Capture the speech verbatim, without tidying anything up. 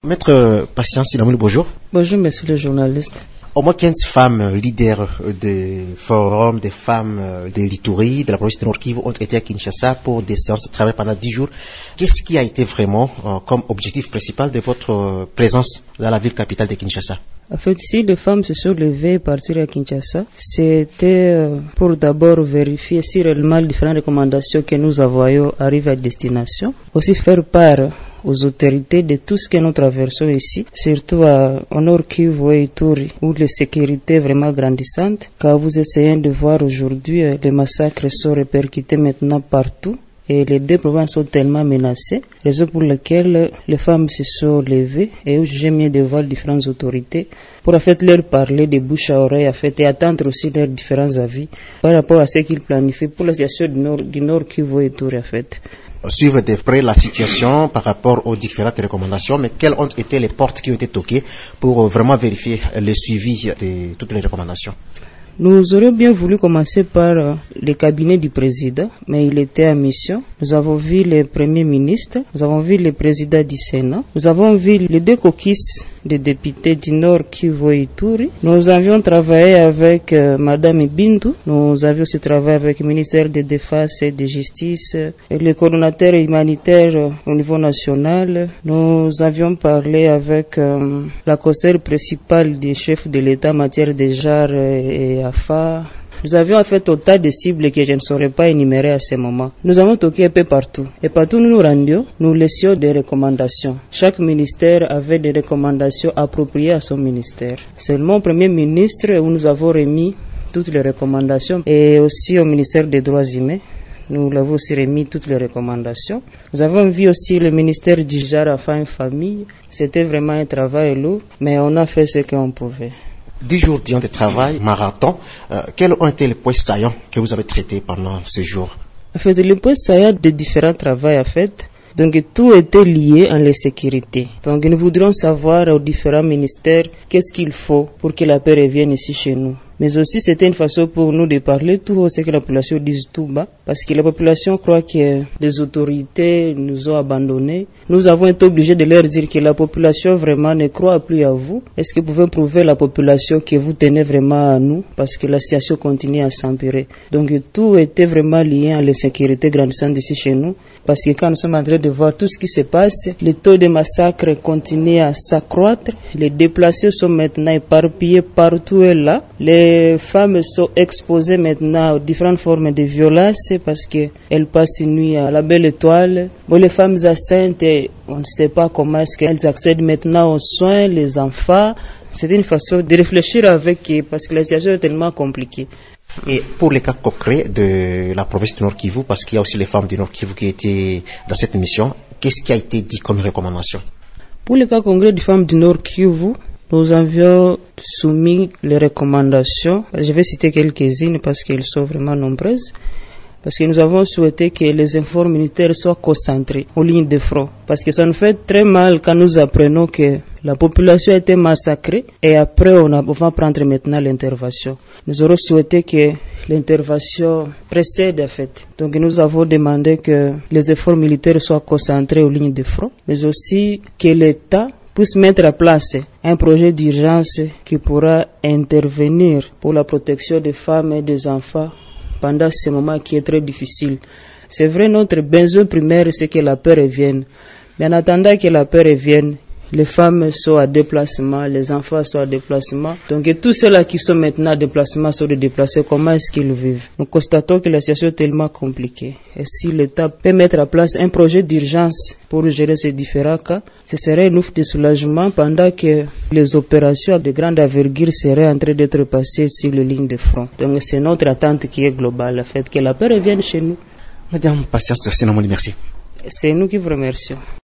Maître Patience Sinamouli, bonjour. Bonjour, monsieur le journaliste. Au moins quinze femmes leaders des forums, des femmes de l'Ituri, de la province de Nord-Kivu ont été à Kinshasa pour des séances de travail pendant dix jours. Qu'est-ce qui a été vraiment euh, comme objectif principal de votre euh, présence dans la ville capitale de Kinshasa? En fait, si les femmes se sont levées et partir à Kinshasa, c'était euh, pour d'abord vérifier si réellement les différentes recommandations que nous envoyons arrivent à destination. Aussi faire part aux autorités de tout ce que nous traversons ici, surtout à, au Nord-Kivu et Ituri, où la sécurité est vraiment grandissante. Car vous essayez de voir aujourd'hui, euh, les massacres sont répercutés maintenant partout. Et les deux provinces sont tellement menacées, raison pour laquelle les femmes se sont levées et j'ai mis devant les différentes autorités pour en fait leur parler de bouche à oreille en fait, et attendre aussi leurs différents avis par rapport à ce qu'ils planifient pour la situation du Nord, du Nord Kivu et Ituri en fait. Suivre de près la situation par rapport aux différentes recommandations, mais quelles ont été les portes qui ont été toquées pour vraiment vérifier le suivi de toutes les recommandations? Nous aurions bien voulu commencer par euh, le cabinet du président, mais il était en mission. Nous avons vu le premier ministre, nous avons vu le président du Sénat, nous avons vu les deux caucus des députés du Nord Kivu et Ituri. Nous avions travaillé avec euh, Madame Bindu, nous avions aussi travaillé avec le ministère de Défense et de Justice, et le coordonnateur humanitaire euh, au niveau national. Nous avions parlé avec euh, la conseillère principale du chef de l'État en matière de genre et A F A. Nous avions en fait autant de cibles que je ne saurais pas énumérer à ce moment. Nous avons toqué un peu partout. Et partout où nous nous rendions, nous laissions des recommandations. Chaque ministère avait des recommandations appropriées à son ministère. Seulement au Premier ministre où nous avons remis toutes les recommandations et aussi au ministère des droits humains. Nous l'avons aussi remis toutes les recommandations. Nous avons vu aussi le ministère du genre Enfants et Famille. C'était vraiment un travail lourd, mais on a fait ce qu'on pouvait. Dix jours de travail, marathon, euh, quels ont été les points saillants que vous avez traités pendant ces jours? En fait, les points saillants de différents travaux, en fait, donc tout était lié en la sécurité. Donc nous voudrions savoir aux différents ministères qu'est-ce qu'il faut pour que la paix revienne ici chez nous. Mais aussi c'était une façon pour nous de parler tout haut, ce que la population dise tout bas, parce que la population croit que les autorités nous ont abandonnés. Nous avons été obligés de leur dire que la population vraiment ne croit plus à vous. Est-ce que vous pouvez prouver à la population que vous tenez vraiment à nous, parce que la situation continue à s'empirer. Donc tout était vraiment lié à l'insécurité grandissante ici chez nous, parce que quand nous sommes en train de voir tout ce qui se passe, les taux de massacre continuent à s'accroître, les déplacés sont maintenant éparpillés partout et là. Les Les femmes sont exposées maintenant aux différentes formes de violence parce qu'elles passent une nuit à la belle étoile. Bon, les femmes enceintes, on ne sait pas comment est-ce qu'elles accèdent maintenant aux soins, les enfants. C'est une façon de réfléchir avec eux parce que la situation est tellement compliquée. Et pour les cas concrets de la province du Nord Kivu, parce qu'il y a aussi les femmes du Nord Kivu qui étaient dans cette mission, qu'est-ce qui a été dit comme recommandation? Pour les cas concrets des femmes du Nord Kivu, nous avions soumis les recommandations. Je vais citer quelques-unes parce qu'elles sont vraiment nombreuses. Parce que nous avons souhaité que les efforts militaires soient concentrés aux lignes de front. Parce que ça nous fait très mal quand nous apprenons que la population a été massacrée et après on, a, on va prendre maintenant l'intervention. Nous aurons souhaité que l'intervention précède en fait. Donc nous avons demandé que les efforts militaires soient concentrés aux lignes de front, mais aussi que l'État puisse mettre en place un projet d'urgence qui pourra intervenir pour la protection des femmes et des enfants pendant ce moment qui est très difficile. C'est vrai, notre besoin primaire, c'est que la paix revienne. Mais en attendant que la paix revienne, les femmes sont à déplacement, les enfants sont à déplacement. Donc tous ceux-là qui sont maintenant à déplacement sont déplacés. Comment est-ce qu'ils vivent? Nous constatons que la situation est tellement compliquée. Et si l'État peut mettre en place un projet d'urgence pour gérer ces différents cas, ce serait une offre de soulagement pendant que les opérations de grande envergure seraient en train d'être passées sur les lignes de front. Donc c'est notre attente qui est globale, le fait que la paix revienne chez nous. Madame Patience Sinamouli, merci. C'est nous qui vous remercions.